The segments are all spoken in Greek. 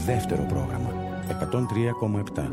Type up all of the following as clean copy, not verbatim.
Δεύτερο πρόγραμμα 103,7.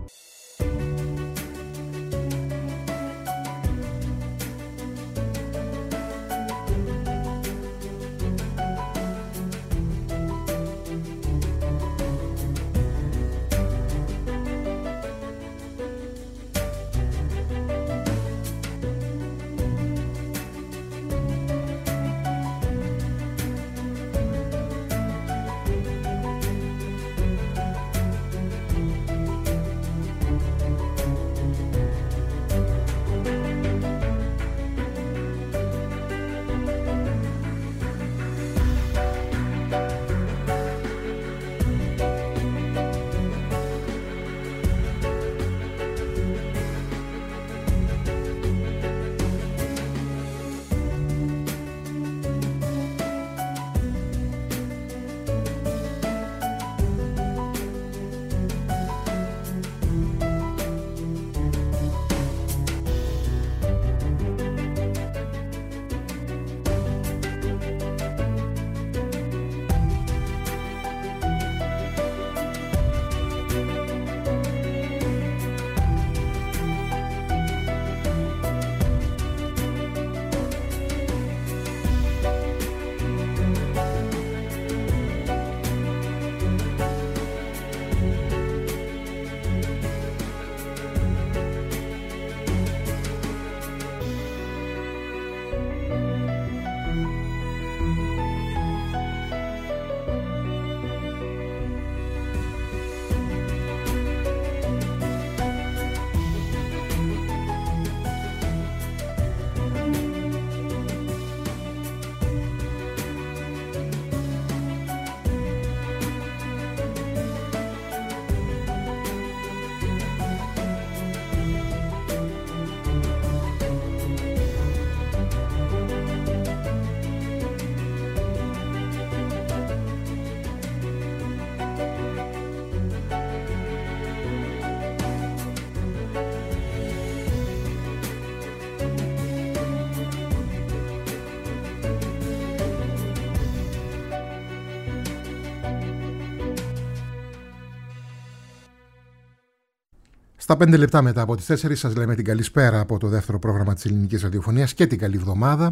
Στα 5 λεπτά μετά από τις 4 σας λέμε την καλησπέρα από το δεύτερο πρόγραμμα της ελληνικής ραδιοφωνίας και την καλή εβδομάδα.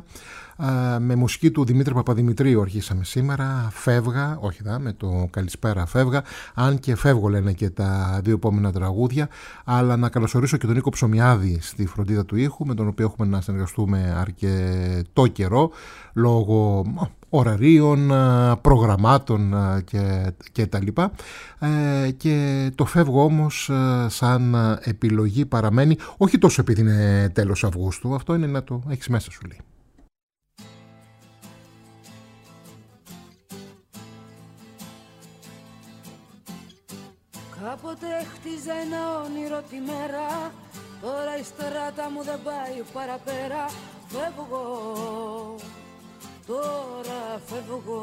Με μουσική του Δημήτρη Παπαδημητρίου αρχίσαμε σήμερα. Φεύγα, όχι με το καλησπέρα φεύγα, αν και φεύγω λένε και τα δύο επόμενα τραγούδια, αλλά να καλωσορίσω και τον Νίκο Ψωμιάδη στη φροντίδα του ήχου, με τον οποίο έχουμε να συνεργαστούμε αρκετό καιρό λόγω ωραρίων, προγραμμάτων και τα λοιπά, και το φεύγω όμως σαν επιλογή παραμένει, όχι τόσο επειδή είναι τέλος Αυγούστου, αυτό είναι να το έχεις μέσα σου λέει. Κάποτε χτίζα ένα όνειρο τη μέρα, τώρα η στράτα μου δεν πάει παραπέρα. Φεύγω, τώρα φεύγω.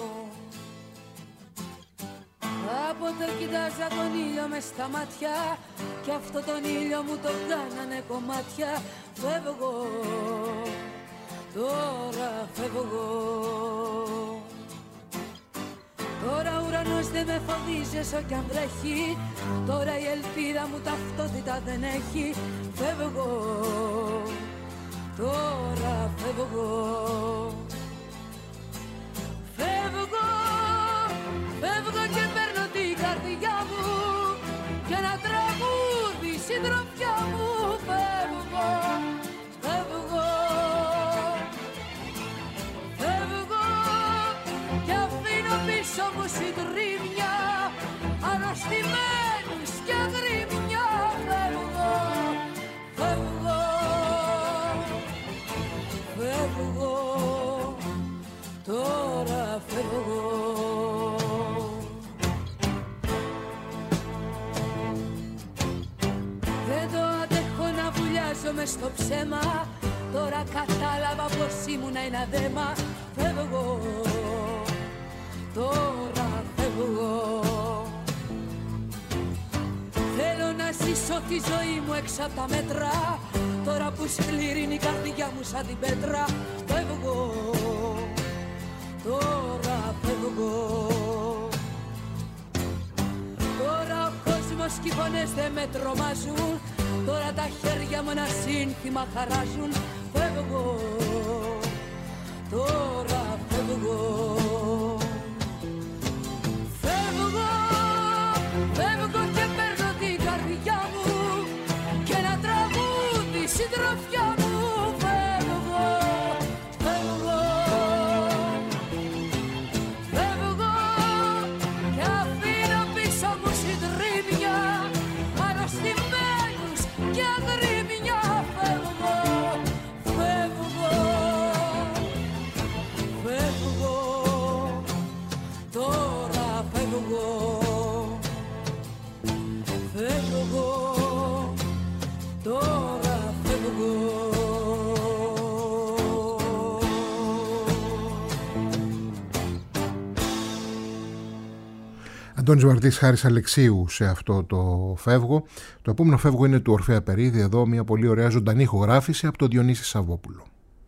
Κάποτε κοιτάζα τον ήλιο μες στα μάτια, κι αυτό τον ήλιο μου το κάνανε κομμάτια. Φεύγω, τώρα φεύγω. Τώρα ο ουρανός δεν με φοβίζει όσο κι αν βρέχει, τώρα η ελπίδα μου ταυτότητα δεν έχει. Φεύγω, τώρα φεύγω. Φεύγω, φεύγω και παίρνω την καρδιά μου και ένα τραγούδι συντροφιά μου. Φεύγω, φεύγω, φεύγω και αφήνω πίσω μου συντρίμμια αρρωστημένους και αγρίμμια. Φεύγω, φεύγω, φεύγω, τώρα φεύγω. Δεν το αντέχω να βουλιάζω μες στο ψέμα, τώρα κατάλαβα πως ήμουνα ένα δέμα. Φεύγω, τώρα φεύγω. Θέλω να ζήσω τη ζωή μου έξω από τα μέτρα, τώρα που σκληρύνει η καρδιά μου σαν την πέτρα. Φεύγω, τώρα φεύγω. φωνές δεν με τρομάζουν. Τώρα τα χέρια μου ένα σύνθημα χαράζουν. Φεύγω, τώρα φεύγω. Φεύγω, φεύγω και παίρνω την καρδιά μου και ένα τραγούδι συντροφιά μου. Φεύγω, φεύγω, φεύγω και αφήνω πίσω μου συντρίμια, αρρωστημένους και αγρίμια. Φεύγω, φεύγω, φεύγω, τώρα φεύγω. Φεύγω, τώρα φεύγω. Αντώνης Βαρτής, Χάρης Αλεξίου σε αυτό το φεύγω. Το επόμενο φεύγω είναι του Ορφέα Περίδη. Εδώ μια πολύ ωραία ζωντανή ηχογράφηση από τον Διονύση Σαββόπουλο.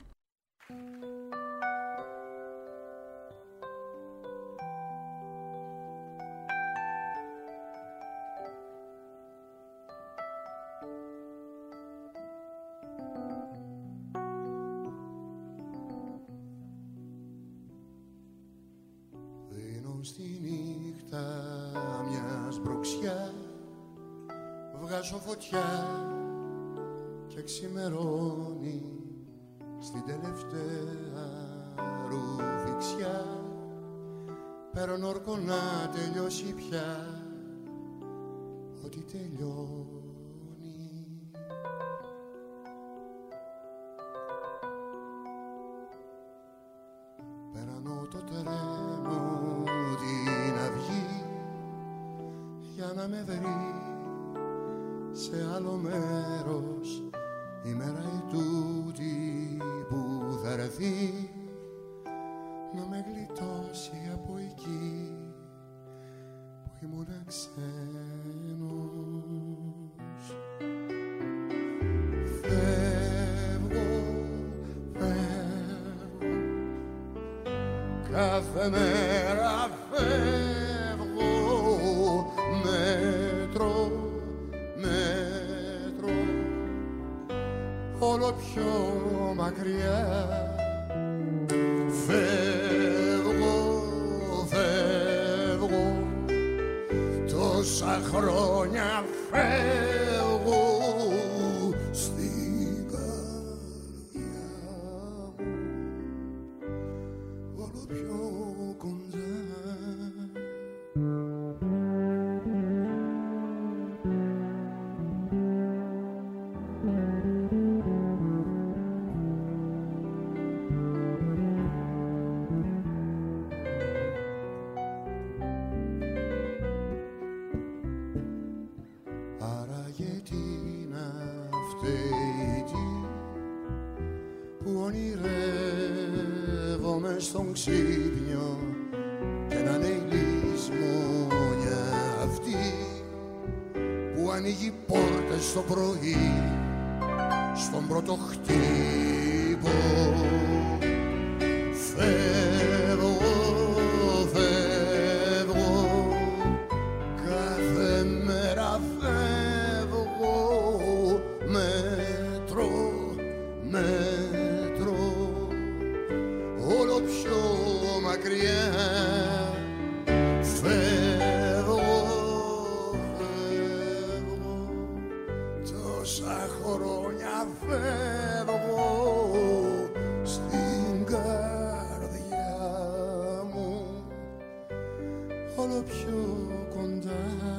Στη νύχτα μιας μπροξιά βγάζω φωτιά και ξημερώνει στην τελευταία ρουφιξιά. Παίρνω όρκο να τελειώσει πια, ότι τελειώνει. Περνώ το τρένο την αυγή για να με βρει σε άλλο μέρος η μέρα η τούτη που θα έρθει να με γλιτώσει από εκεί που ήμουνα ξένος. Φεύγω, φεύγω, κάθε μέρα φεύγω, μέτρο, μέτρο, όλο πιο μακριά. Φεύγω, φεύγω, τόσα χρόνια φεύγω στην καρδιά μου, όλο πιο κοντά. Στον ξύπνιο και να είναι η λησμόνια αυτή που ανοίγει πόρτες το πρωί στον πρώτο χτύπο. Φεύγω, φεύγω, κάθε μέρα φεύγω, μέτρο, μέτρο, όλο πιο μακριά. Φεύγω, φεύγω, τόσα χρόνια φεύγω στην καρδιά μου, όλο πιο κοντά.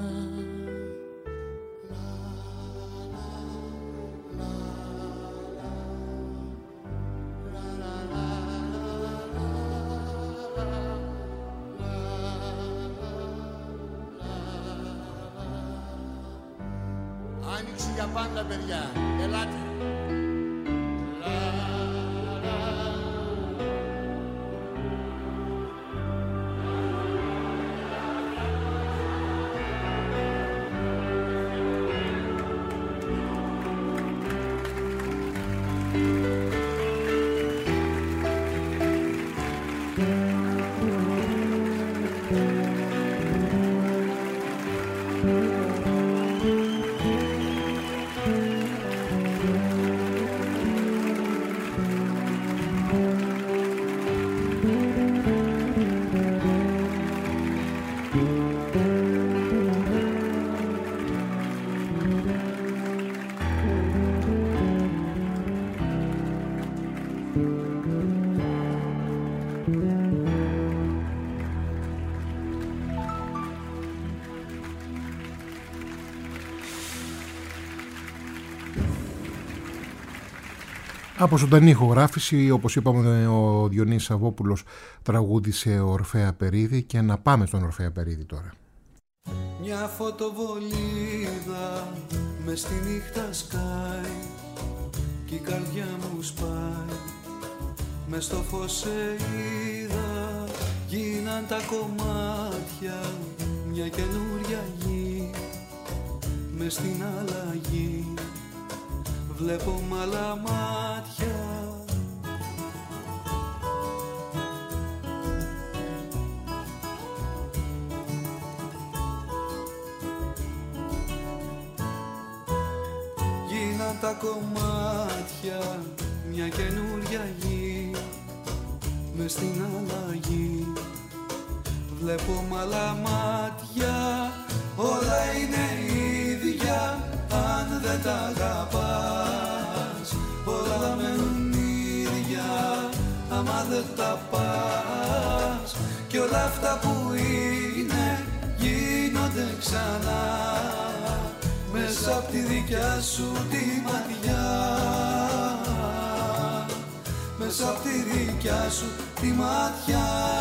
Άνοιξη για πάντα, παιδιά. Ελάτε. Από ζωντανή ηχογράφηση, όπως είπαμε, ο Διονύσης Σαββόπουλος τραγούδισε Ορφέα Περίδη, και να πάμε στον Ορφέα Περίδη τώρα. Μια φωτοβολίδα μες στη νύχτα σκάει κι η καρδιά μου σπάει. Μες στο φως σε είδα, γίναν τα κομμάτια μια καινούρια γη. Μες στην αλλαγή βλέπω μ' άλλα μάτια. Γίναν τα κομμάτια μια καινούρια γη. Μες στην αλλαγή βλέπω μ' άλλα μάτια. Όλα είναι ίδια αν δεν τα αγαπάς. Όλα μένουν ίδια άμα δεν τα πας. Κι όλα αυτά που είναι γίνονται ξανά μέσα απ' τη δικιά σου τη ματιά. Μέσα απ' τη δικιά σου τη ματιά.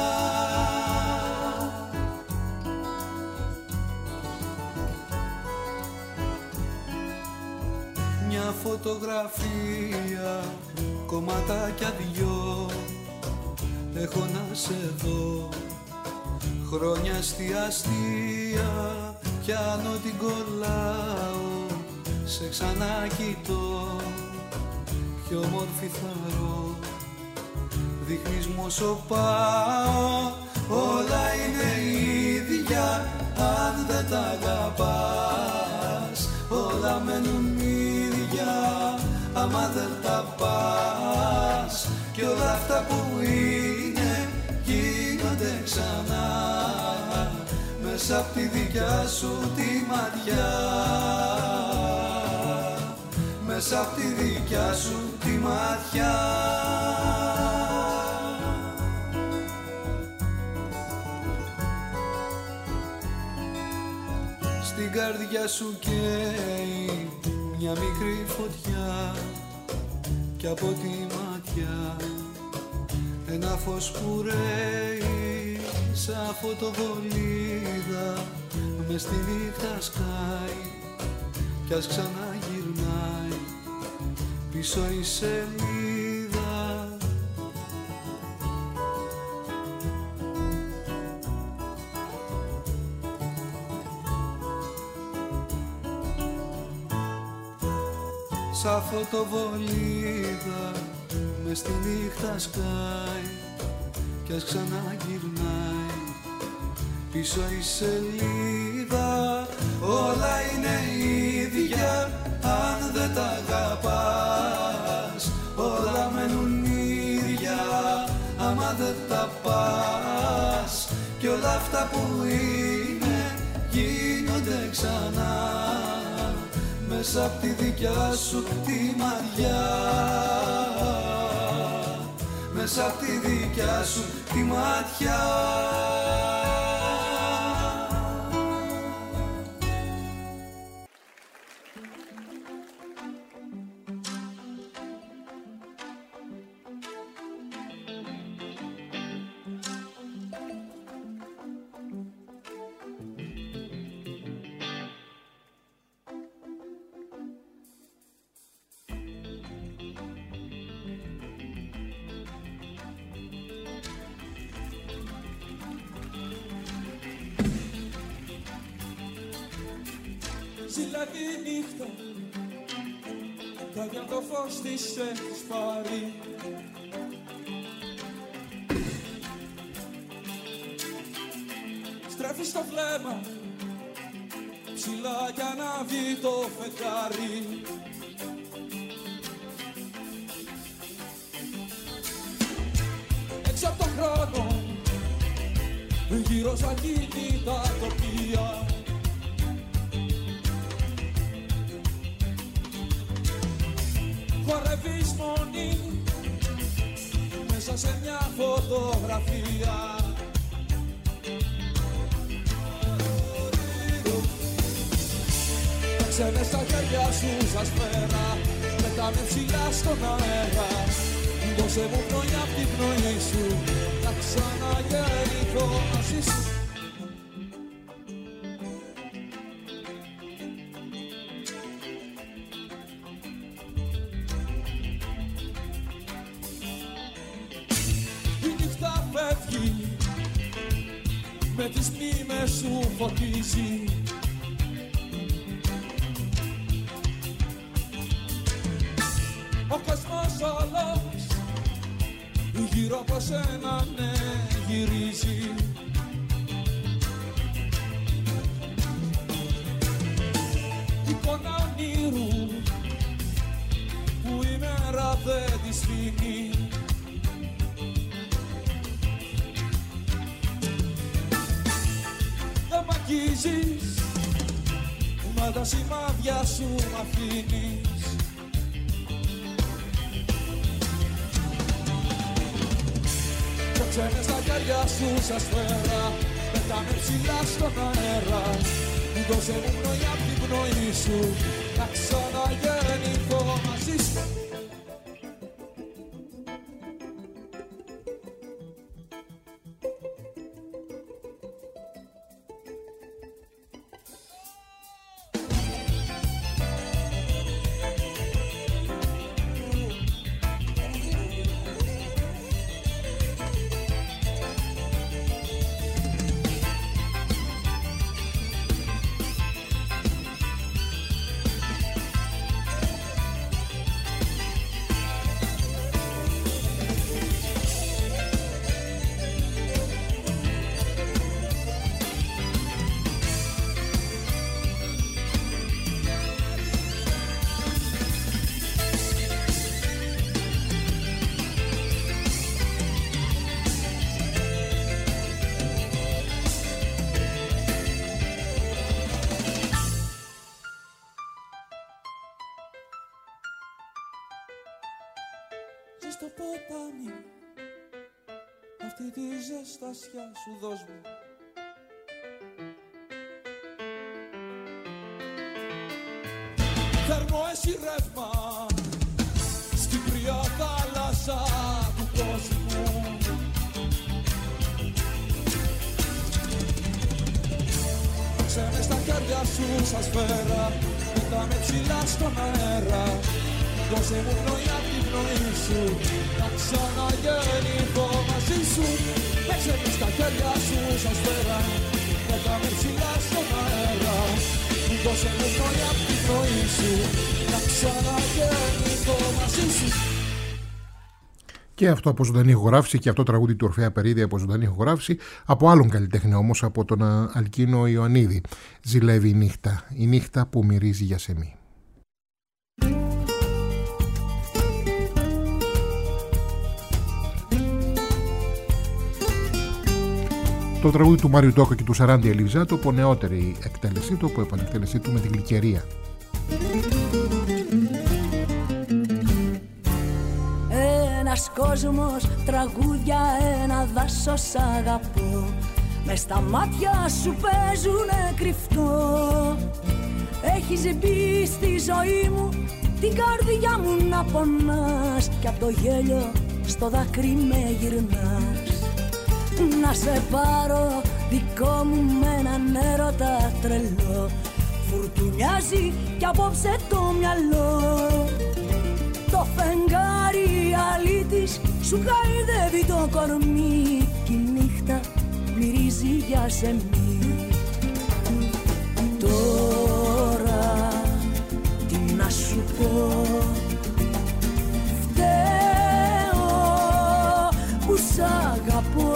Μια φωτογραφία, κομματάκια δυο, έχω να σε δω. Χρόνια αστεία, πιάνω την κολλάω, σε ξανακοιτώ. Πιο όμορφη θαρώ, δείχνεις μου όσο πάω. Όλα είναι ίδια αν δεν τα αγαπάς. Όλα μένουν ίδια άμα δεν τα πας. Κι όλα αυτά που είναι γίνονται ξανά μέσα απ' τη δικιά σου τη ματιά. Μέσα απ' τη δικιά σου τη ματιά. Στην καρδιά σου καίει μια μικρή φωτιά κι από τη ματιά ένα φως που ρέει σαν φωτοβολίδα μες στη νύχτα σκάει κι ας ξαναγυρνάει πίσω η σελίδα. Σαν φωτοβολίδα μες στη νύχτα σκάει κι ας ξαναγυρνάει πίσω η σελίδα. Όλα είναι ίδια αν δεν τα αγαπάς. Όλα μένουν ίδια άμα δεν τα πας. Κι όλα αυτά που είναι γίνονται ξανά μέσα απ' τη δικιά σου τη ματιά. Μέσα απ' τη δικιά σου τη ματιά. Ζηλεύει η νύχτα, κάτι αν το φως της έχεις πάρει. Στρέφεις το βλέμμα, ψηλά κι ανάβει το φεγγάρι. Έξω απ' το χρόνο, γύρω σαν κινητά τοπία. Χορεύεις μόνη μέσα σε μια φωτογραφία. Ξένες στα χέρια σου σαν σφαίρα, με τα πετάμε ψηλά στον αέρα. Δώσε μου πνοή απ' την πνοή σου, να ξαναγεννηθώ μαζί σου. Η νύχτα φεύγει, με τις μνήμες σου φωτίζει. Ο κόσμος όλος γύρω από σένα ναι γυρίζει. Εικόνα ονείρου που η μέρα δεν τη σβήνει. Δεν μ' αγγίζεις, μα τα σημάδια σου μ' αφήνεις. Ξένες στα χέρια σου σαν σφαίρα, πετάμε ψηλά στον αέρα. Δώσε μου πνοή απ' την πνοή σου, να ξαναγεννηθώ μαζί σου. Στο ποτάμι αυτή τη ζεστασιά σου δώσ' μου. Θέρμο εσύ ρεύμα στην κρύα θάλασσα του κόσμου. Ξένες στα χέρια σου σαν σφαίρα, πετάμε ψηλά στον αέρα. Δώσε μου πνοή απ' την πνοή σου, να ξαναγεννηθώ μαζί σου. Έξερε στα χέρια σου σαν σφαίρα, πετάμε ψηλά στον αέρα. Δώσε μου πνοή απ' την πνοή σου, να ξαναγεννηθώ μαζί σου. Και αυτό από ζωντανή ηχογράφηση, και αυτό τραγούδι του Ορφέα Περίδη από ζωντανή ηχογράφηση, από άλλον καλλιτέχνη όμως, από τον Αλκίνο Ιωαννίδη. Ζηλεύει η νύχτα που μυρίζει για σεμί. Το τραγούδι του Μάριου Ντόκα και του Σαράντι Ελιβιζάτο, από νεότερη εκτέλεσή του, από επανεκτέλεσή του με την Γλυκερία. Ένας κόσμος, τραγούδια, ένα δάσος αγαπώ. Μες στα μάτια σου παίζουνε κρυφτό. Έχεις μπει στη ζωή μου, την καρδιά μου να πονάς. Κι απ' το γέλιο στο δάκρυ με γυρνάς. Να σε πάρω δικό μου με έναν έρωτα τρελό. Φουρτουνιάζει κι απόψε το μυαλό. Το φεγγάρι αλήτης σου χαϊδεύει το κορμί. Κι η νύχτα μυρίζει για σεμί. Τώρα τι να σου πω, φταίω που σ' αγαπώ.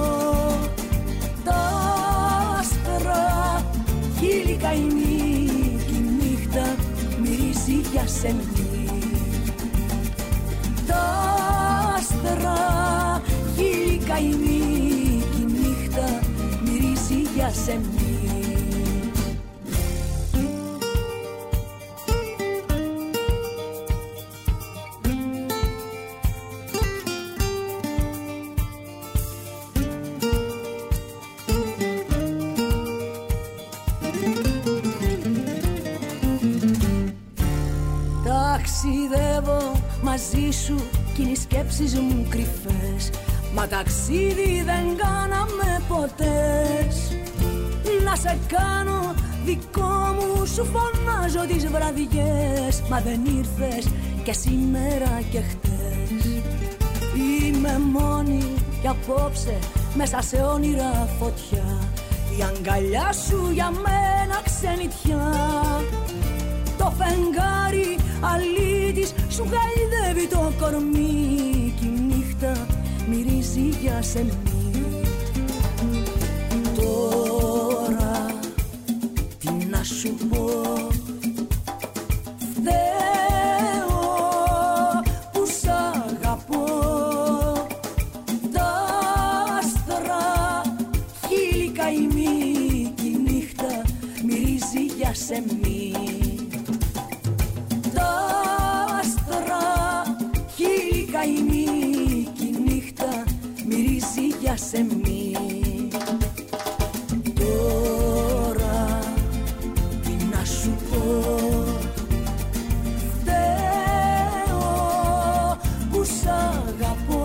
Τα άστρα χείλη καημή κι η νύχτα μυρίζει για σεμί. Τα άστρα χείλη καημή κι η νύχτα μυρίζει για σεμί. Ταξιδεύω μόνη σου κι είναι οι σκέψεις μου κρυφές. Μα ταξίδι δεν κάναμε ποτέ. Να σε κάνω δικό μου, σου φωνάζω τις βραδιές. Μα δεν ήρθες και σήμερα και χτες. Είμαι μόνη κι απόψε μέσα σε όνειρα φωτιά. Η αγκαλιά σου για μένα ξενιτιά. Το φεγγάρι αλήτης σου γαϊδεύει το κορμί. Κι η νύχτα μυρίζει για σεμνή. Τώρα τι να σου πω, Θεό που σ' αγαπώ. Τα άστρα χείλη καημή κι η νύχτα μυρίζει για σεμνή. Τα άστρα χείλη καημή κι η νύχτα μυρίζει για σεμνή. Τώρα τι να σου πω, Θεό που σ' αγαπώ.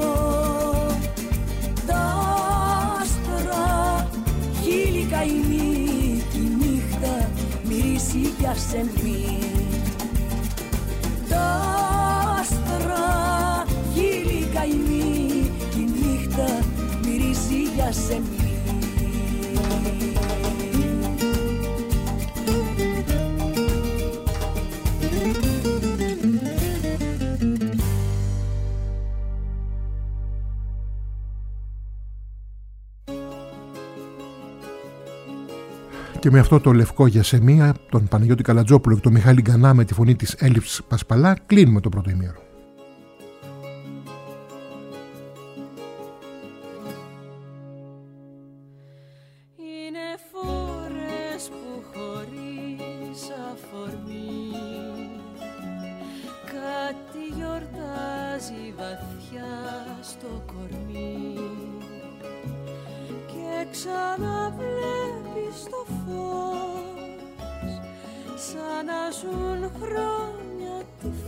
Τα άστρα χείλη καημή κι η νύχτα μυρίζει για σεμνή. Τα άστρα χείλη καημή κι η νύχτα μυρίζει για σεμνή. Και με αυτό το λευκό για σεμία, τον Παναγιώτη Καλατζόπουλο και τον Μιχάλη Γκανά με τη φωνή της Έλλειψης Πασπαλά, κλείνουμε το πρώτο ημίωρο. Είναι φορές που χωρίς αφορμή κάτι γιορτάζει βαθιά στο κορμί και ξαναβλέπεις το φως σαν να ζουν χρόνια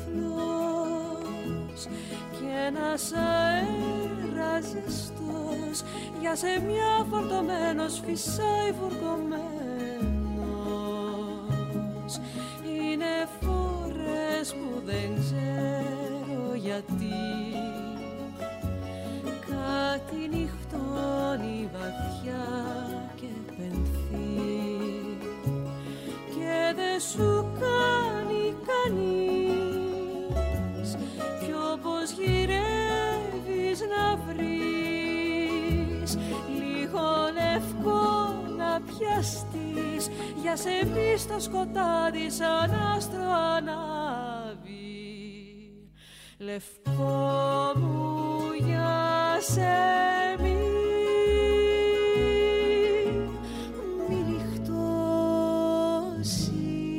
τυφλός και ένας αέρας ζεστός για σε μια φορτωμένος φυσάει βουρκωμένος. Είναι φορές που δεν ξέρω γιατί κάτι νυχτώνει βαθιά και πενθεί και δεν σου κάνει κανείς κι όπως γυρεύεις να βρεις λίγο λευκό να πιαστείς για σε μη στο σκοτάδι σαν άστρο ανάβει. Λευκό μου για σε μη νυχτώσεις.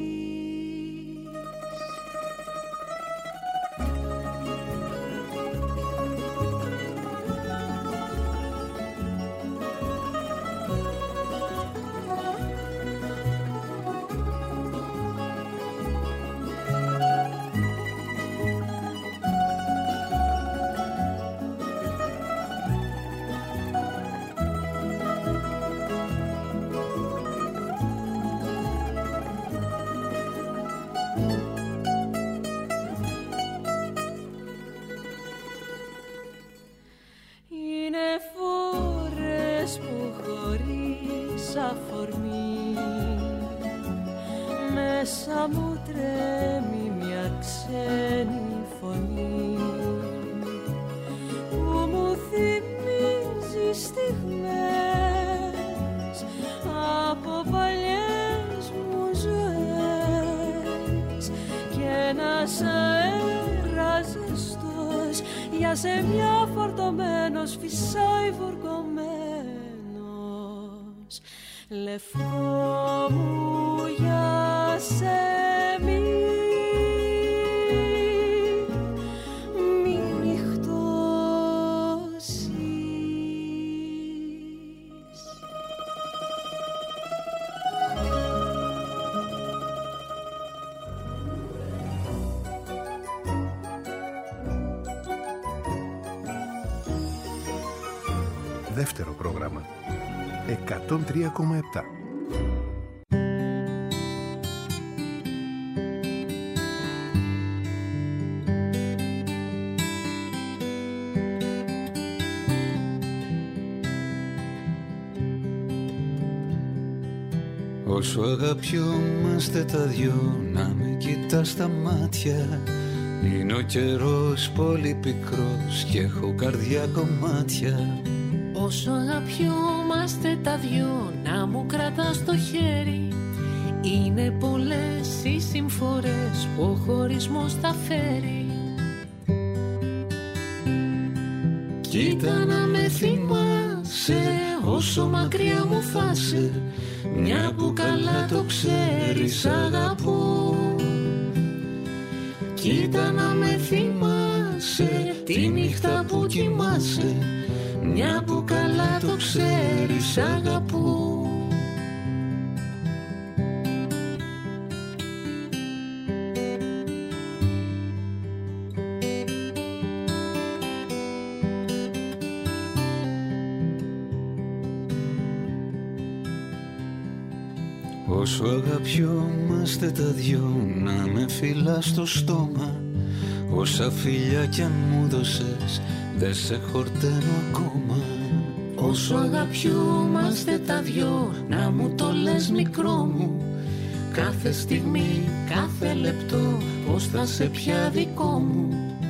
Μέσα μου τρέμει μια ξένη φωνή που μου θυμίζει στιγμές από παλιές μου ζωές και ένας αέρας ζεστός για σε μια φορτωμένος φυσάει βουρκωμένος. Λευκό μου για σε μη νυχτώσεις. δεύτερο πρόγραμμα. 103,7. Όσο αγαπιόμαστε τα δυο, να με κοιτάς στα μάτια. Είναι ο καιρός πολύ πικρός και έχω καρδιά κομμάτια. Όσο αγαπιόμαστε τα δυο, να μου κρατάς το χέρι. Είναι πολλές οι συμφορές που ο χωρισμός θα φέρει. Κοίτα να με θυμάσαι όσο μακριά μου φάσαι, μια που καλά το ξέρεις αγαπώ. Κοίτα να με θυμάσαι τη νύχτα που κοιμάσαι, μια που καλά το ξέρεις αγαπώ. Όσο αγαπιόμαστε τα δυο, να με φυλάς στο στόμα. Όσα φιλιά κι αν μου δώσες, δεν σε χορταίνω ακόμα. Όσο αγαπιόμαστε τα δυο, να μου το λες μικρό μου. Κάθε στιγμή, κάθε λεπτό, πως θα σε πια δικό μου.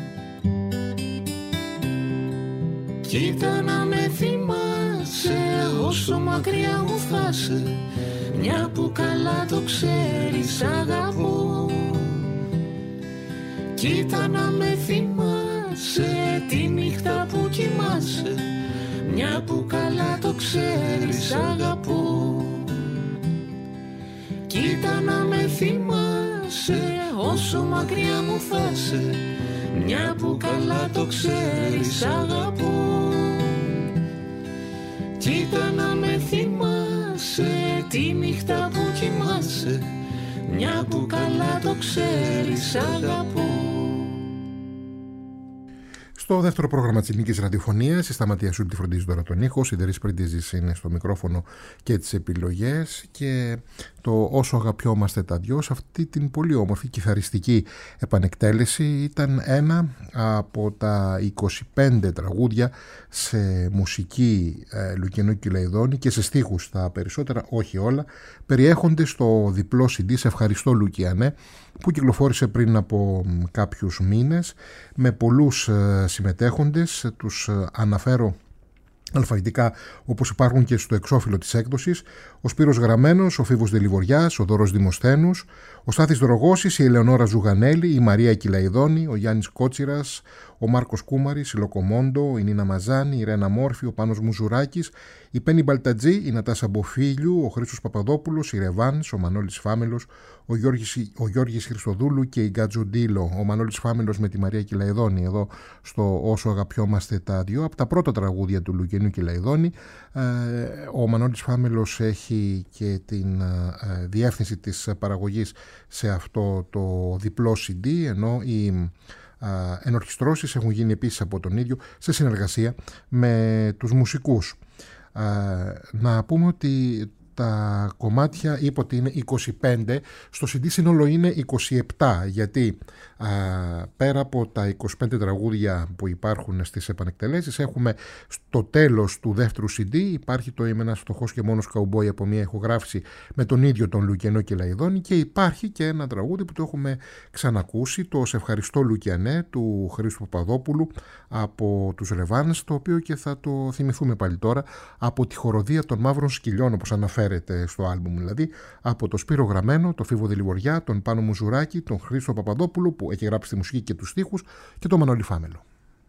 Κοίτα να με θυμάσαι όσο μακριά μου φάσαι, μια που καλά το ξέρεις αγαπώ. Κοίτα να με θυμάσαι τη νύχτα που κοιμάσαι, μια που καλά το ξέρεις αγαπώ. Κοίτα να με θυμάσαι όσο μακριά μου φάσαι, μια που καλά το ξέρεις αγαπώ. Κοίτα να με θυμάσαι τη νύχτα που κοιμάσαι, μια που καλά το ξέρεις αγαπώ. Στο δεύτερο πρόγραμμα της ελληνικής ραδιοφωνίας, η Σταματία Σούλτη φροντίζει τώρα τον ήχο, η Σιδερής Πρίντιζης είναι στο μικρόφωνο και τις επιλογές, και το όσο αγαπιόμαστε τα δυο, σε αυτή την πολύ όμορφη κιθαριστική επανεκτέλεση, ήταν ένα από τα 25 τραγούδια σε μουσική Λουκιανού Κυλαϊδόνη και σε στίχους. Τα περισσότερα, όχι όλα, περιέχονται στο διπλό CD «Σε ευχαριστώ Λουκιανέ», που κυκλοφόρησε πριν από κάποιους μήνες, με πολλούς συμμετέχοντες. Τους αναφέρω αλφαβητικά όπως υπάρχουν και στο εξώφυλλο της έκδοσης: ο Σπύρος Γραμμένος, ο Φίβος Δελιβοριάς, ο Δώρος Δημοσθένους, ο Στάθης Δρογώσης, η Ελεονόρα Ζουγανέλη, η Μαρία Κυλαϊδόνη, ο Γιάννης Κότσιρας, ο Μάρκος Κούμαρης, η Λοκομόντο, η Νίνα Μαζάνη, η Ρένα Μόρφη, ο Πάνος Μουζουράκης, η Πέννη Μπαλτατζή, η Νατάσα Μποφίλιου, ο Χρήστος Παπαδόπουλος, η Ρεβάνς, ο Μανώλης Φάμελος, ο Γιώργης Χριστοδούλου και η Γκατζουντήλο. Ο Μανώλης Φάμελος με τη Μαρία Κυλαϊδόνη εδώ στο «Όσο αγαπιόμαστε τα δυο», από τα πρώτα τραγούδια του Λουκιανού Κυλαϊδόνη. Ο Μανώλης Φάμελος έχει και την διεύθυνση της παραγωγής σε αυτό το διπλό CD, ενώ οι ενορχιστρώσεις έχουν γίνει επίσης από τον ίδιο σε συνεργασία με τους μουσικούς. Να πούμε ότι τα κομμάτια είπε ότι είναι 25, στο CD σύνολο είναι 27, γιατί πέρα από τα 25 τραγούδια που υπάρχουν στις επανεκτελέσεις, έχουμε στο τέλος του δεύτερου CD υπάρχει το «Είμαι ένας φτωχός και μόνος καουμπόι» από μια ηχογράφηση με τον ίδιο τον Λουκιανό Κυλαϊδόνη, και υπάρχει και ένα τραγούδι που το έχουμε ξανακούσει, το «Σε ευχαριστώ Λουκιανέ» του Χρήστου Παπαδόπουλου από τους Ρεβάνς, το οποίο και θα το θυμηθούμε πάλι τώρα, από τη χοροδία των Μαύρων Σκυλιών, όπως αναφέρεται στο άλμπουμ, δηλαδή από το Σπύρο Γραμμένο, τον Φίβο Δελιβοριά, τον Πάνο Μουζουράκη, τον Χρήστο Παπαδόπουλο που έχει γράψει τη μουσική και τους στίχους, και τον Μανώλη Φάμελο.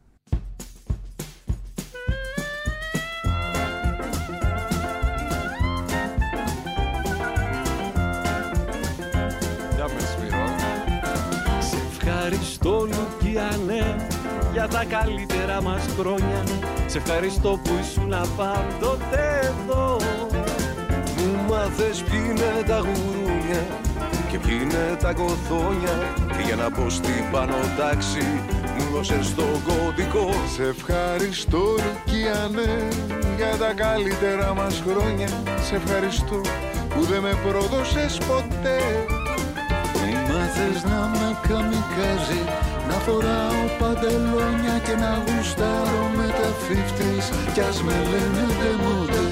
Σε ευχαριστώ Λουκιανέ για τα καλύτερα μας χρόνια. Σε ευχαριστώ που ήσουν πάντοτε εδώ. Μου μάθες ποιοι είναι τα γουρούνια και ποιοι είναι τα κοθόνια, και για να πω στην πάνω τάξη μου έδωσες τον κωδικό. Σε ευχαριστώ Λουκιανέ για τα καλύτερα μας χρόνια. Σε ευχαριστώ που δεν με πρόδωσες ποτέ. Μη μάθες να με καμικάζει, να φοράω παντελόνια και να γουστάρω με τα 50's κι ας με λένε ντεμόντε.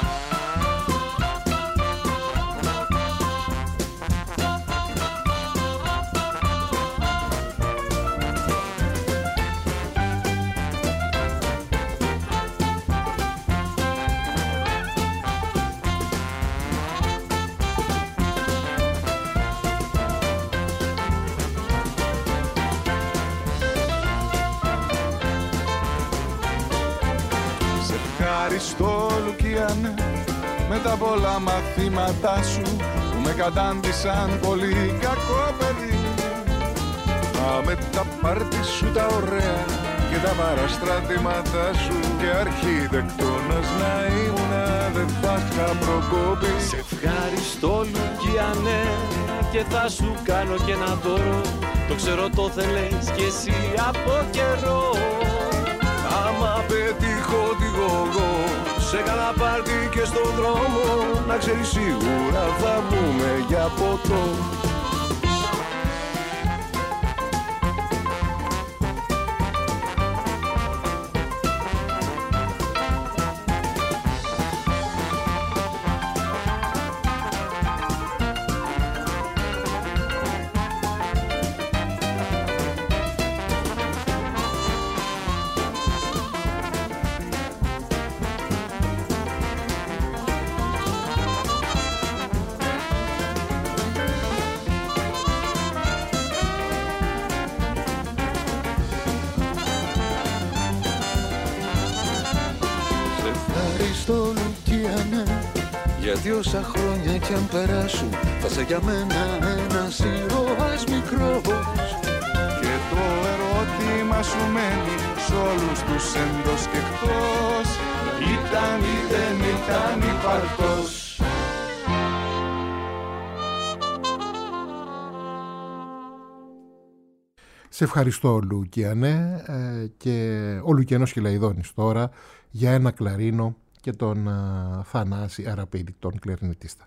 Ευχαριστώ Λουκιανέ με τα πολλά μαθήματά σου που με κατάντησαν πολύ κακό παιδί. Μα με τα πάρτι σου τα ωραία και τα παραστρατήματά σου και αρχιτεκτόνας να ήμουνα δεν θα είχα προκοπή. Σε ευχαριστώ Λουκιανέ και θα σου κάνω και ένα δώρο. Το ξέρω το θέλες κι εσύ από καιρό. Άμα πετύχω τη γογό σε κάνα πάρτι και στον δρόμο, να ξέρεις σίγουρα θα βγούμε για ποτό. Γιατί όσα χρόνια κι αν περάσουν θα σε για μένα ένας ήρωας μικρός. Και το ερώτημα σου μένει σ' όλους τους εντός και εκτός, ήταν ή δεν ήταν υπαρκτός. Σε ευχαριστώ Λουκιανέ και ο Λουκιανός Χιλαϊδόνης τώρα για ένα κλαρίνο και τον Θανάση Αραπίδη, τον κλαρινετίστα.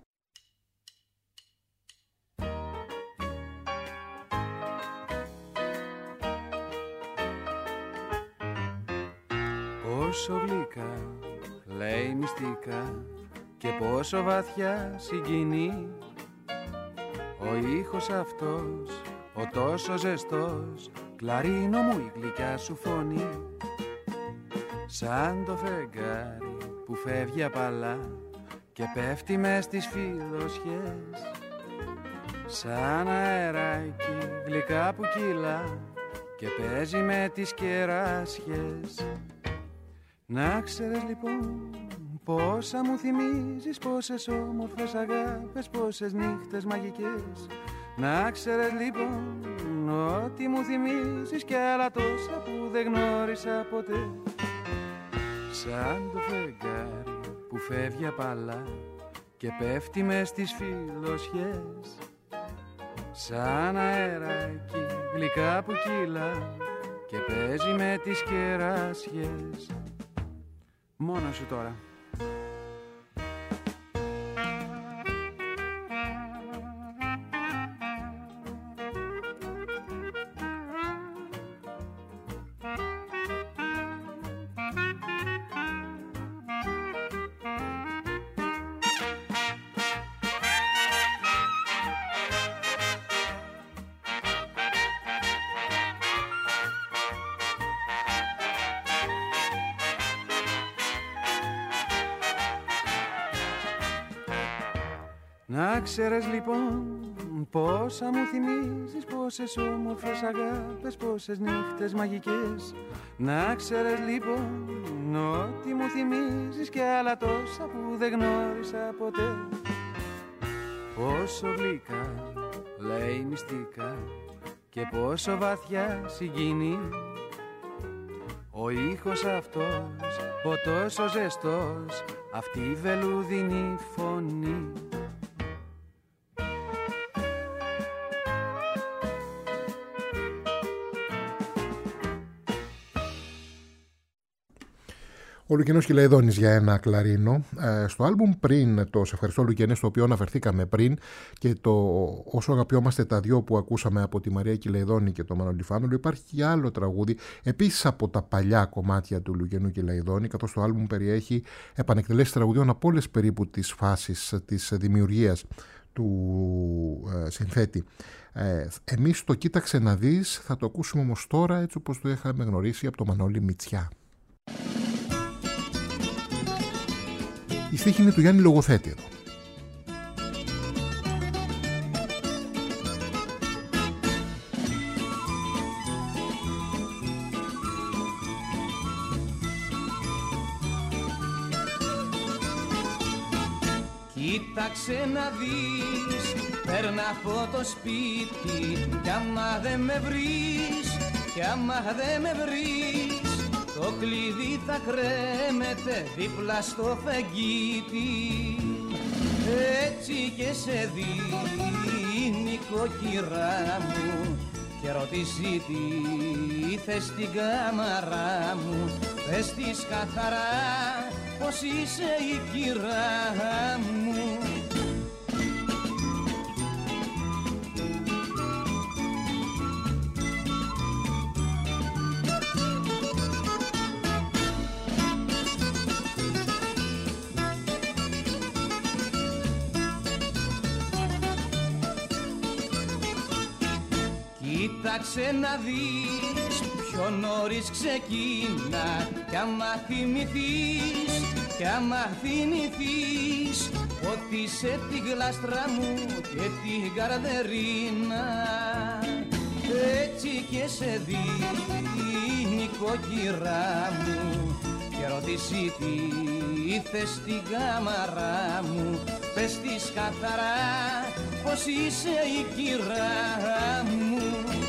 Πόσο γλυκά λέει μυστικά και πόσο βαθιά συγκινεί ο ήχος αυτός, ο τόσο ζεστός, κλαρίνο μου η γλυκιά σου φωνή. Σαν το φεγγάρι που φεύγει απαλά και πέφτει μες στις φιλοσιές, σαν αεράκι γλυκά που κυλά και παίζει με τις κεράσιες. Να ξέρεις λοιπόν πόσα μου θυμίζεις, πόσες όμορφες αγάπες, πόσες νύχτες μαγικές. Να ξέρεις λοιπόν ότι μου θυμίζεις κι άλλα τόσα που δεν γνώρισα ποτέ. Σαν το φεγγάρι που φεύγει απαλά και πέφτει μες στις φιλοσιές, σαν αεράκι γλυκά που κυλά και παίζει με τις κεράσιες. Μόνο σου τώρα. Να ξέρεις λοιπόν πόσα μου θυμίζεις, πόσες όμορφες αγάπες, πόσες νύχτες μαγικές. Να ξέρεις λοιπόν ότι μου θυμίζεις και άλλα τόσα που δεν γνώρισα ποτέ. Πόσο γλυκά λέει μυστικά και πόσο βαθιά συγκινεί ο ήχος αυτός, ο τόσο ζεστός, αυτή η βελούδινη φωνή. Ο Λουκενός Κυλαϊδόνης για ένα κλαρίνο. Στο άλμπουμ πριν, το «Σε ευχαριστώ Λουκενέ», στο οποίο αναφερθήκαμε πριν, και το «Όσο αγαπιόμαστε τα δυο» που ακούσαμε από τη Μαρία Κυλαϊδόνη και το Μανώλη Φάμελο, υπάρχει και άλλο τραγούδι, επίσης από τα παλιά κομμάτια του Λουκενού Κυλαϊδόνη, καθώς το άλμπουμ περιέχει επανεκτελέσεις τραγουδιών από όλες περίπου τις φάσεις της δημιουργίας του συνθέτη. Εμείς το «Κοίταξε να δεις» θα το ακούσουμε όμως τώρα, έτσι όπως το είχαμε γνωρίσει, από το Μανώλη Μητσιά. Η στίχη είναι του Γιάννη Λογοθέτη εδώ. Κοίταξε να δεις, παίρνα από το σπίτι, κι άμα δεν με βρεις, κι άμα δεν με βρεις, το κλειδί θα κρέμεται δίπλα στο φεγγίτι. Έτσι και σε δίνει κοκκυρά μου και ρωτήσει τι θες στην κάμαρά μου. Πες της καθαρά πως είσαι η κυρά μου. Κοίταξε να δεις, πιο νωρίς ξεκίνα, κι άμα θυμηθείς, κι άμα θυμηθείς, ότι σε την γλάστρα μου και την καρδερίνα, έτσι και σε δίνει κοκκυρά μου και ρωτήσει τι θες στην κάμαρά μου. Πες της καθαρά πως είσαι η κυρά μου.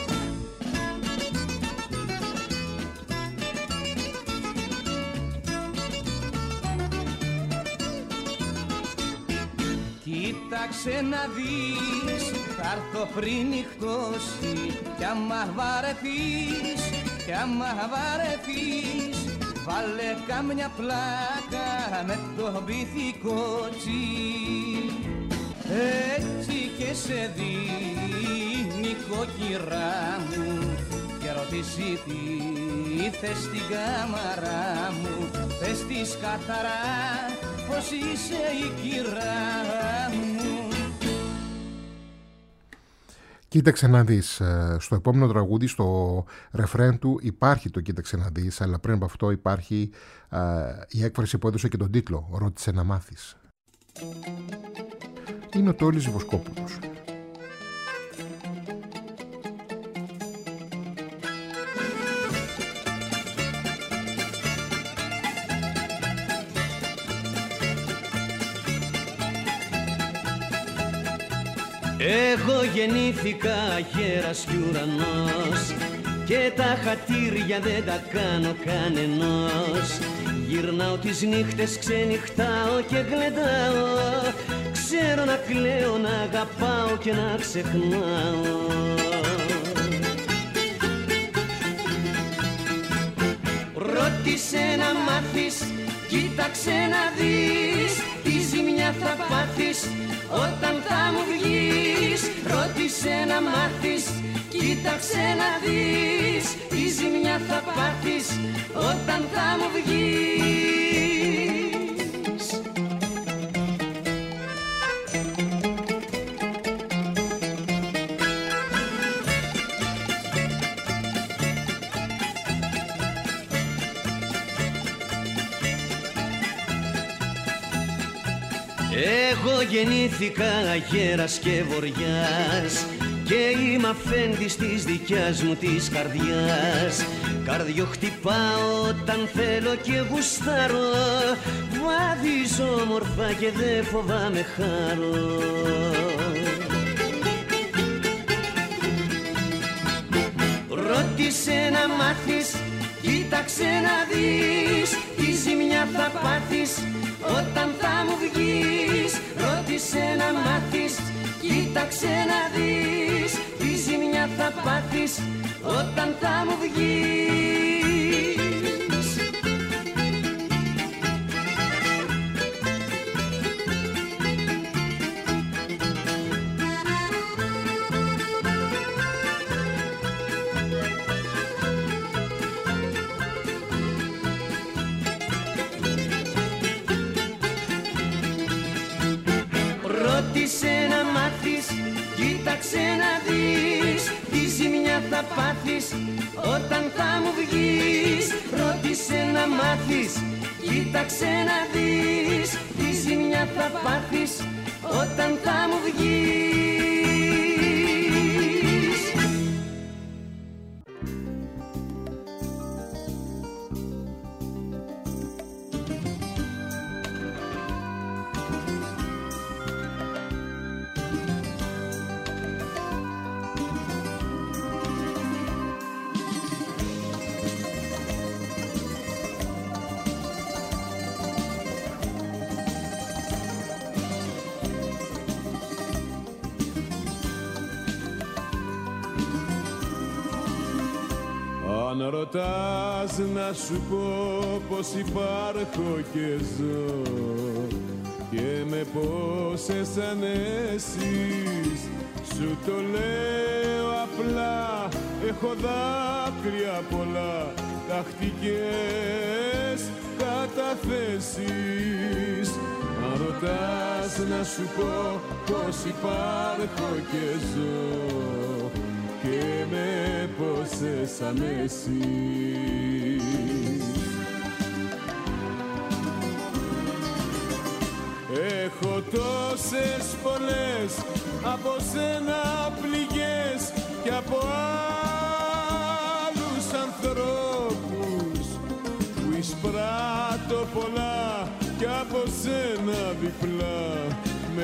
Κοίταξε να δεις, θα έρθω πριν νυχτώσει, κι άμα βαρεθείς, κι άμα βαρεθείς, βάλε κάμια πλάκα με το μπιθικότσι. Έτσι και σε δίνει κοκκυρά μου και ρωτήσει τι θες στην κάμαρά μου. Πες της καθαρά πως είσαι η κυρά μου. Κοίταξε να δεις. Στο επόμενο τραγούδι, στο ρεφρέν του, υπάρχει το «Κοίταξε να δεις», αλλά πριν από αυτό υπάρχει η έκφραση που έδωσε και τον τίτλο «Ρώτησε να μάθεις». Είναι ο Τόλης Βοσκόπουλος. Εγώ γεννήθηκα γέρας κι ουρανός και τα χατήρια δεν τα κάνω κανενός. Γυρνάω τις νύχτες, ξενυχτάω και γλεντάω, ξέρω να κλαίω, να αγαπάω και να ξεχνάω. Ρώτησε να μάθεις, κοίταξε να δεις, τι ζημιά θα πάθεις όταν θα μου βγεις. Ρώτησε να μάθεις, κοίταξε να δεις, τι ζημιά θα πάθεις όταν θα μου βγεις. Εγώ γεννήθηκα αγέρας και βοριάς και είμαι αφέντης της δικιάς μου της καρδιάς. Καρδιό χτυπάω όταν θέλω και γουστάρω, βαδίζω όμορφα και δεν φοβάμαι χάρω. Ρώτησε να μάθεις, κοίταξε να δεις, τι ζημιά θα πάθεις όταν θα μου βγεις. Ρώτησε να μάθεις, κοίταξε να δεις, τι ζημιά θα πάθεις όταν θα μου βγεις. Ρώτησε να μάθεις, κοίταξε να δεις, τι ζημιά θα πάθεις όταν θα μου βγεις. Ρώτησε να μάθεις, κοίταξε να δεις, τι ζημιά θα πάθεις όταν θα μου βγεις. Αν ρωτάς να σου πω πως υπάρχω και ζω και με πόσες ανέσεις, σου το λέω απλά, έχω δάκρυα πολλά, τακτικές καταθέσεις. Αν ρωτάς να σου πω πως υπάρχω και ζω και με πόσες ανέσεις. Έχω τόσες πολλές από σένα πληγές και από άλλους ανθρώπους που εισπράττω πολλά και από σένα διπλά με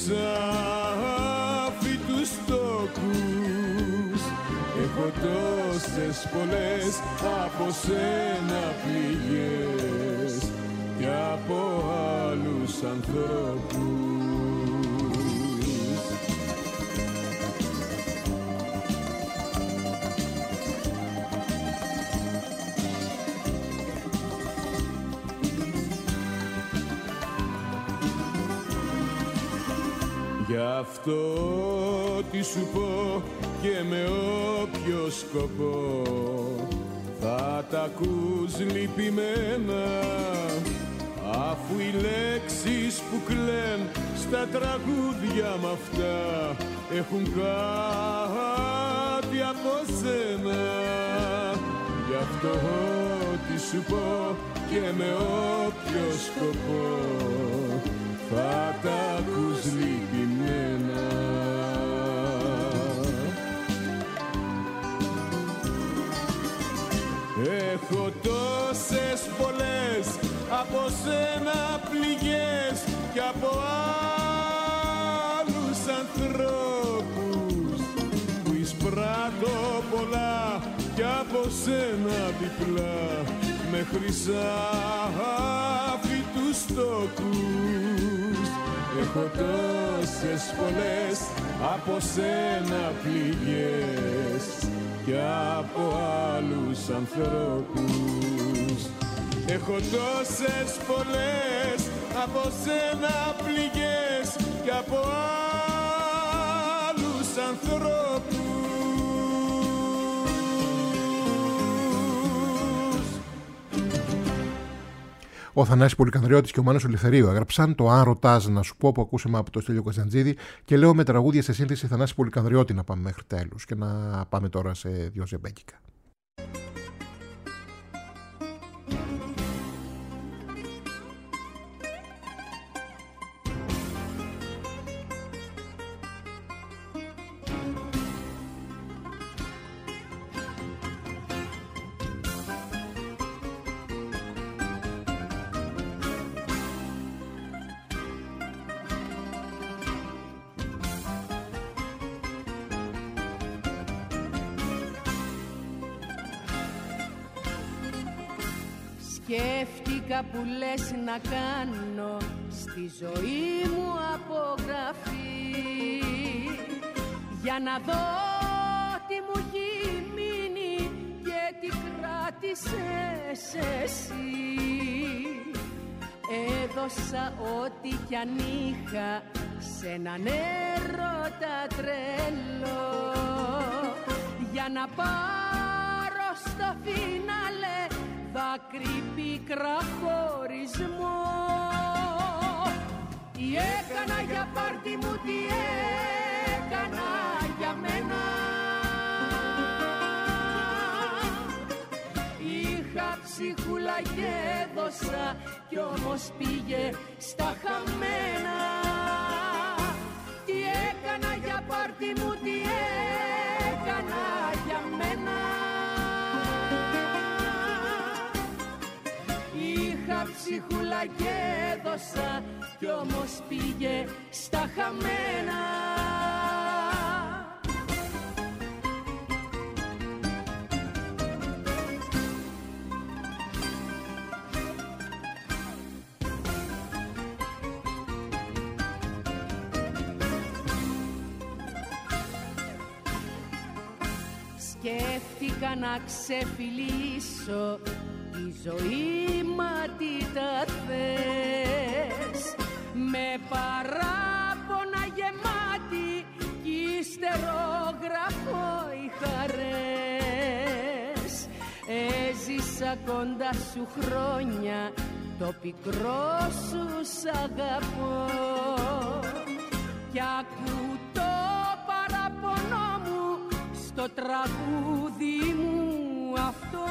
χρυσάφι τους τόκους. Έχω τόσες πολλές από σένα πληγές και από άλλους ανθρώπους. Γι' αυτό τι σου πω και με όποιο σκοπό θα τα ακούς λυπημένα, αφού οι λέξεις που κλαιν στα τραγούδια μ' αυτά έχουν κάτι από σένα. Γι' αυτό τι σου πω και με όποιο σκοπό θα τα ακούς λυπημένα. Έχω τόσες πολλές από σένα πληγές και από άλλους ανθρώπους που εισπράττω πολλά και από σένα διπλά με χρυσάφι τους τόκους. Έχω τόσες πολλές από σένα πληγές και από άλλους ανθρώπους. Έχω τόσες πολλές από σένα πληγές και από άλλους ανθρώπους. Ο Θανάσης Πολυκανδριώτης και ο Μάνος Ελευθερίου έγραψαν το «Αν ρωτάς να σου πω» που ακούσαμε από το Στέλιο Κωνσταντζίδη, και λέω με τραγούδια σε σύνθεση Θανάση Πολυκανδριώτη να πάμε μέχρι τέλους και να πάμε τώρα σε δυο ζεμπέκικα. Σκέφτηκα που λες να κάνω στη ζωή μου απογραφή, για να δω τι μου έχει μείνει και τι κράτησες εσύ. Έδωσα ό,τι κι αν είχα σε έναν έρωτα τρελό, για να πάρω στο φινάλε δάκρυ πίκρα χωρισμό. Τι έκανα για πάρτι μου, τι ψυχούλα και έδωσα κι όμως πήγε στα χαμένα. Τι έκανα για πάρτι μου, τι έκανα για μένα. Είχα ψυχούλα και έδωσα κι όμως πήγε στα χαμένα. Σκέφτηκα να ξεφυλίσω τη ζωή, μα τι τα θες. Με παράπονα γεμάτη κι ύστερο οι χαρές. Έζησα κοντά σου χρόνια, το πικρό σου σ' αγαπώ. Κι ακού το παραπονό μου στο τραγούδι μου αυτό.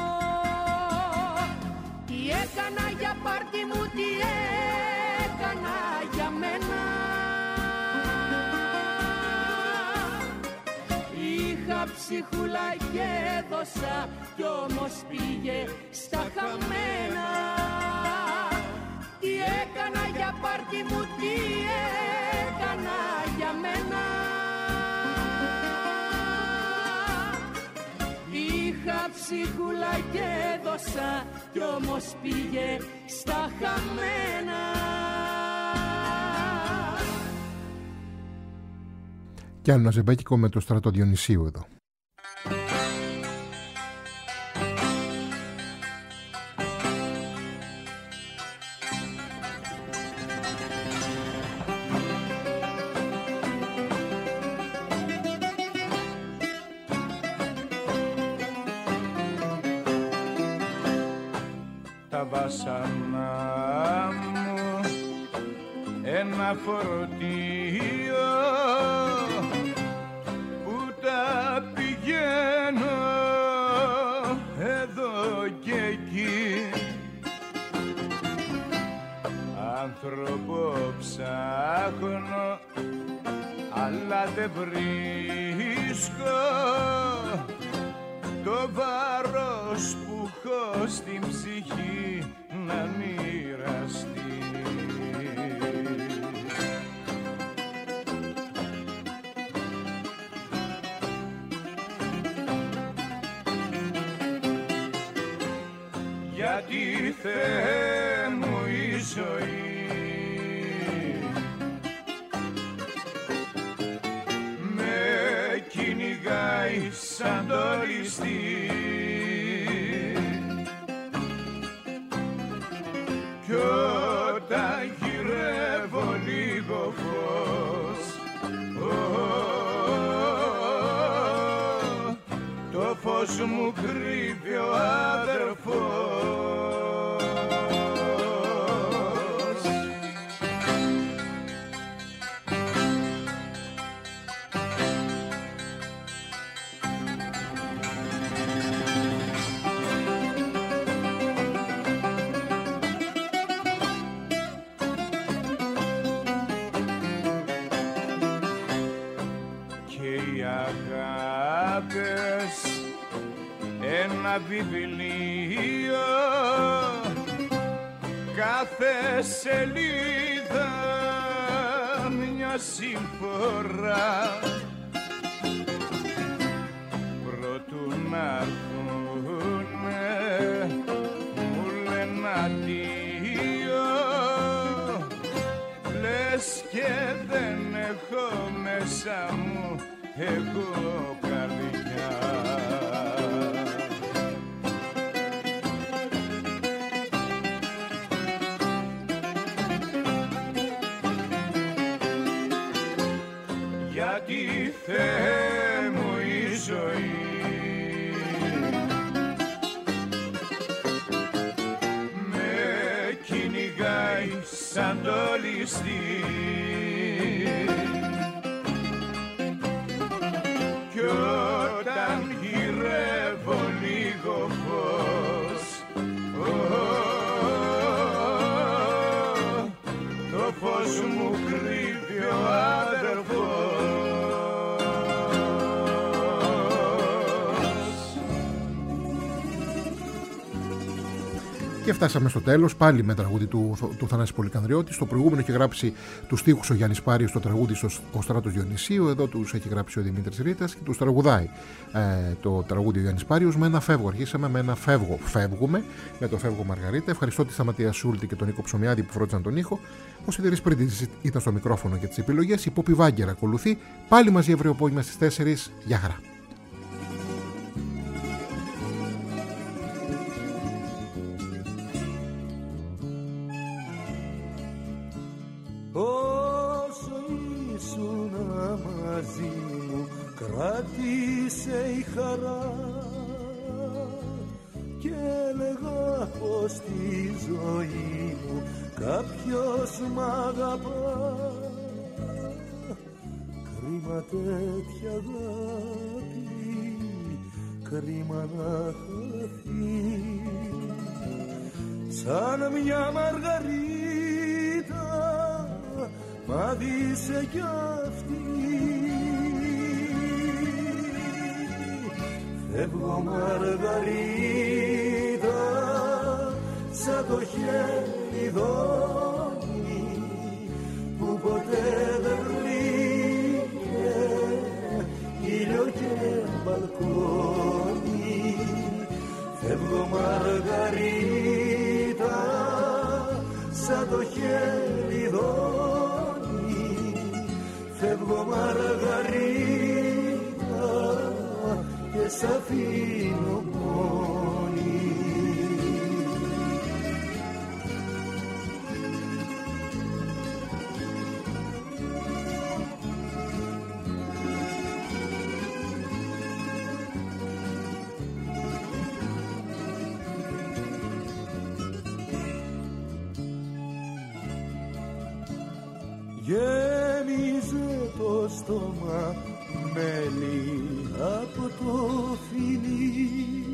Τι έκανα για πάρτι μου, τι έκανα για μένα. Είχα ψυχούλα και έδωσα κι όμως πήγε στα χαμένα. Τι έκανα για πάρτι μου, τι έκανα για μένα. Είχα ψυχούλα και έδωσα κι όμως πήγε στα χαμένα. Κι άλλο ένα ζεμπέκικο με το Στράτο Διονυσίου εδώ. Τα βάσανα μου ένα φορτίο που τα πηγαίνω εδώ και εκεί. Άνθρωπο ψάχνω αλλά δεν βρίσκω το βάρος που έχω στην ψυχή να μοιραστεί. Γιατί Θεέ μου η ζωή με κυνηγάει σαν το ληστή. Κι όταν γυρεύω λίγο φως, το φως μου κρύβει ο αδερφός. Ένα βιβλίο, κάθε σελίδα μια συμφορά. Προτού να έρθουνε μου λένε αντίο, λες και δεν έχω μέσα μου εγώ καρδιά. Γιατί Θεέ μου η ζωή με κυνηγάει σαν το ληστή. Κι όταν γυρεύω λίγο φως, πως μου κρύβει ο αδερφός. Και φτάσαμε στο τέλος, πάλι με τραγούδι του Θανάση Πολυκανδριώτη. Στο προηγούμενο έχει γράψει τους στίχους ο Γιάννης Πάριος, το τραγούδι ο Στράτος Διονυσίου. Εδώ τους έχει γράψει ο Δημήτρης Ρήτας και τους τραγουδάει το τραγούδι ο Γιάννης Πάριος με ένα φεύγω. Αρχίσαμε με ένα φεύγω. Φεύγουμε με το Φεύγω Μαργαρίτα. Ευχαριστώ τη Σταματία Σούλτη και τον Νίκο Ψωμιάδη που φρόντισαν τον ήχο. Ο Σιδηρής Πρίτης ήταν στο μικρόφωνο και τις επιλογές. Η Πόπη Βάγκερ ακολουθεί. Πάλι μαζί αύριο απόγευμα στις 4. Γεια χαρά. Όσο ήσουνα μαζί μου κράτησε η χαρά και έλεγα πως στη ζωή μου κάποιος μ' αγαπά. Κρίμα τέτοια αγάπη, κρίμα να χαθεί. Σαν μια μαργαρίτα μ' άδεισε κι αυτή. Φεύγω μαργαρίτα σαν το χελιδόνι που ποτέ δεν βρήκε ήλιο και μπαλκόνι. Φεύγω μαργαρίτα σαν το χελιδόνι. Φεύγω μαργαρίτα και σ' αφήνω μόνη. Γέμιζε το στόμα μέλι από το φιλί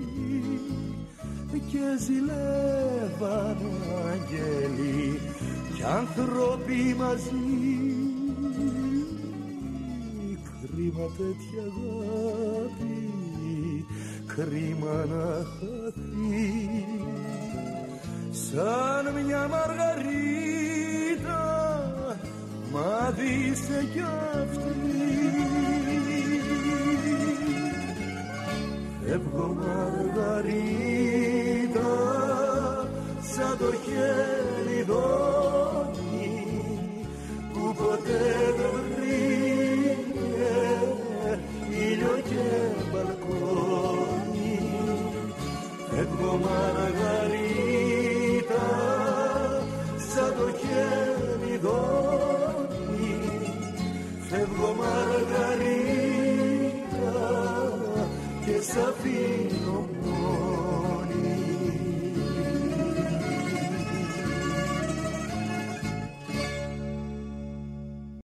και ζηλεύαν αγγέλοι κι άνθρωποι μαζί. Κρίμα τέτοια αγάπη, κρίμα να χαθεί. Σαν μια μαργαρίτα μ' άδεισε κι αυτή. Φεύγω μαργαρίτα σαν το χελιδόνι